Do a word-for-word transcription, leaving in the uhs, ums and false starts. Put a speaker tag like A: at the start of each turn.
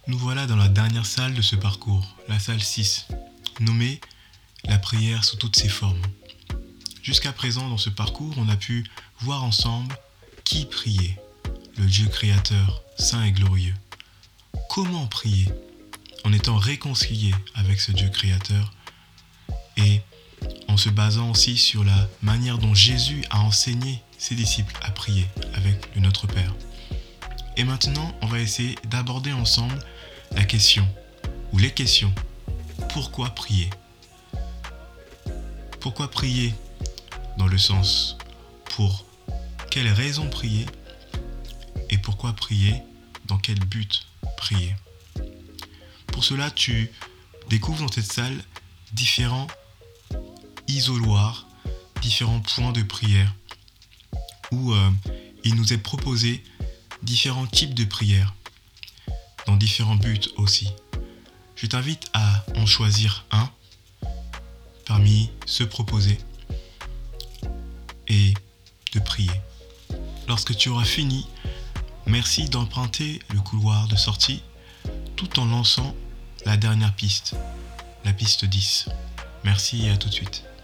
A: Nous voilà dans la dernière salle de ce parcours, la salle six, nommée la prière sous toutes ses formes. Jusqu'à présent, dans ce parcours, on a pu voir ensemble qui priait, le Dieu créateur, saint et glorieux. Comment prier en étant réconcilié avec ce Dieu créateur et en se basant aussi sur la manière dont Jésus a enseigné ses disciples à prier avec le Notre Père. Et maintenant, on va essayer d'aborder ensemble la question, ou les questions. Pourquoi prier ? Pourquoi prier dans le sens pour quelles raisons prier et pourquoi prier, dans quel but prier. Pour cela, tu découvres dans cette salle différents isoloirs, différents points de prière où euh, il nous est proposé différents types de prières dans différents buts aussi. Je t'invite à en choisir un parmi ceux proposés et de prier. Lorsque tu auras fini, merci d'emprunter le couloir de sortie tout en lançant la dernière piste, la piste dix. Merci et à tout de suite.